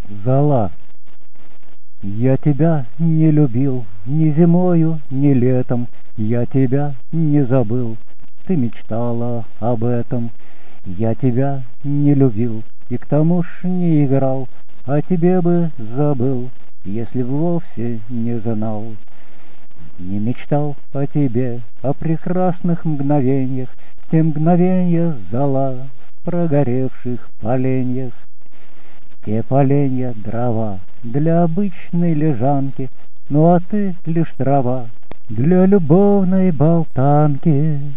Зола. Я тебя не любил ни зимою, ни летом, я тебя не забыл, ты мечтала об этом. Я тебя не любил и к тому ж не играл, а тебе бы забыл, если б вовсе не знал. Не мечтал о тебе, о прекрасных мгновеньях, те мгновенья зола в прогоревших поленьях. Те поленья дрова для обычной лежанки, ну а ты лишь трава для любовной болтанки.